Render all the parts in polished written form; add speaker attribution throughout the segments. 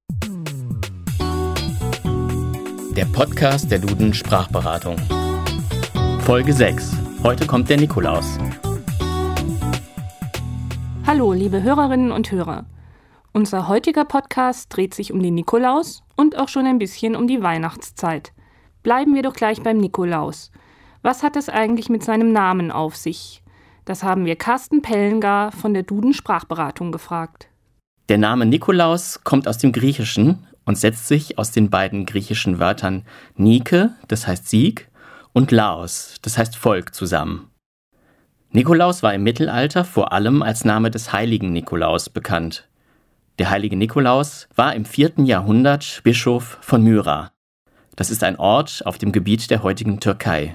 Speaker 1: Der Podcast der Duden Sprachberatung. Folge 6. Heute kommt der Nikolaus.
Speaker 2: Hallo, liebe Hörerinnen und Hörer. Unser heutiger Podcast dreht sich um den Nikolaus und auch schon ein bisschen um die Weihnachtszeit. Bleiben wir doch gleich beim Nikolaus. Was hat es eigentlich mit seinem Namen auf sich? Das haben wir Carsten Pellengar von der Duden Sprachberatung gefragt.
Speaker 1: Der Name Nikolaus kommt aus dem Griechischen und setzt sich aus den beiden griechischen Wörtern Nike, das heißt Sieg, und Laos, das heißt Volk, zusammen. Nikolaus war im Mittelalter vor allem als Name des heiligen Nikolaus bekannt. Der heilige Nikolaus war im 4. Jahrhundert Bischof von Myra. Das ist ein Ort auf dem Gebiet der heutigen Türkei.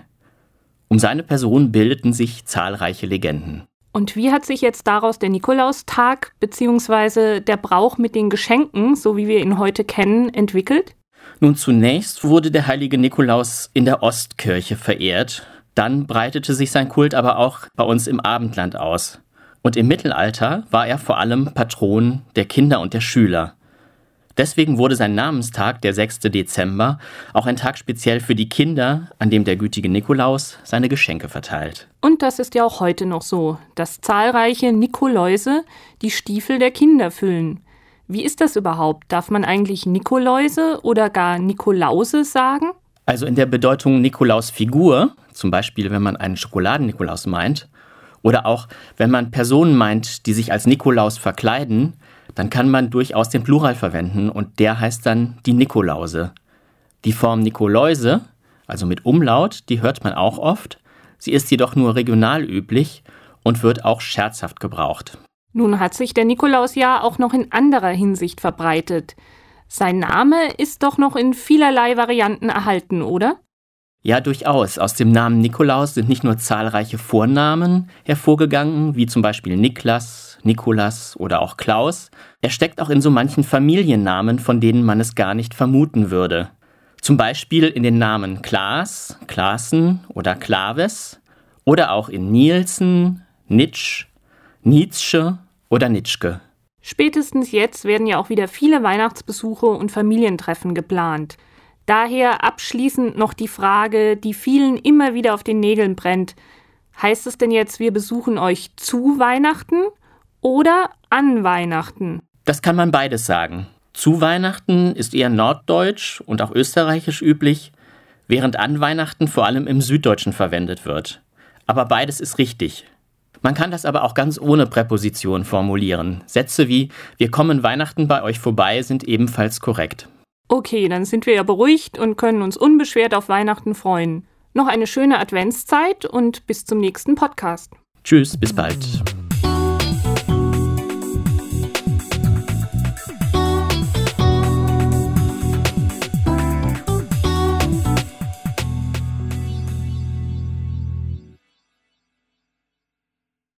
Speaker 1: Um seine Person bildeten sich zahlreiche Legenden.
Speaker 2: Und wie hat sich jetzt daraus der Nikolaustag bzw. der Brauch mit den Geschenken, so wie wir ihn heute kennen, entwickelt?
Speaker 1: Nun, zunächst wurde der heilige Nikolaus in der Ostkirche verehrt. Dann breitete sich sein Kult aber auch bei uns im Abendland aus. Und im Mittelalter war er vor allem Patron der Kinder und der Schüler. Deswegen wurde sein Namenstag, der 6. Dezember, auch ein Tag speziell für die Kinder, an dem der gütige Nikolaus seine Geschenke verteilt.
Speaker 2: Und das ist ja auch heute noch so, dass zahlreiche Nikoläuse die Stiefel der Kinder füllen. Wie ist das überhaupt? Darf man eigentlich Nikoläuse oder gar Nikolause sagen?
Speaker 1: Also in der Bedeutung Nikolausfigur, zum Beispiel wenn man einen Schokoladen-Nikolaus meint, oder auch wenn man Personen meint, die sich als Nikolaus verkleiden, dann kann man durchaus den Plural verwenden und der heißt dann die Nikolause. Die Form Nikoläuse, also mit Umlaut, die hört man auch oft. Sie ist jedoch nur regional üblich und wird auch scherzhaft gebraucht.
Speaker 2: Nun hat sich der Nikolaus ja auch noch in anderer Hinsicht verbreitet. Sein Name ist doch noch in vielerlei Varianten erhalten, oder?
Speaker 1: Ja, durchaus. Aus dem Namen Nikolaus sind nicht nur zahlreiche Vornamen hervorgegangen, wie zum Beispiel Niklas, Nikolas oder auch Klaus. Er steckt auch in so manchen Familiennamen, von denen man es gar nicht vermuten würde. Zum Beispiel in den Namen Klaas, Klaassen oder Klaves oder auch in Nielsen, Nitsch, Nietzsche oder Nitschke.
Speaker 2: Spätestens jetzt werden ja auch wieder viele Weihnachtsbesuche und Familientreffen geplant. Daher abschließend noch die Frage, die vielen immer wieder auf den Nägeln brennt. Heißt es denn jetzt, wir besuchen euch zu Weihnachten oder an Weihnachten?
Speaker 1: Das kann man beides sagen. Zu Weihnachten ist eher norddeutsch und auch österreichisch üblich, während an Weihnachten vor allem im Süddeutschen verwendet wird. Aber beides ist richtig. Man kann das aber auch ganz ohne Präposition formulieren. Sätze wie „Wir kommen Weihnachten bei euch vorbei" sind ebenfalls korrekt.
Speaker 2: Okay, dann sind wir ja beruhigt und können uns unbeschwert auf Weihnachten freuen. Noch eine schöne Adventszeit und bis zum nächsten Podcast.
Speaker 1: Tschüss, bis bald.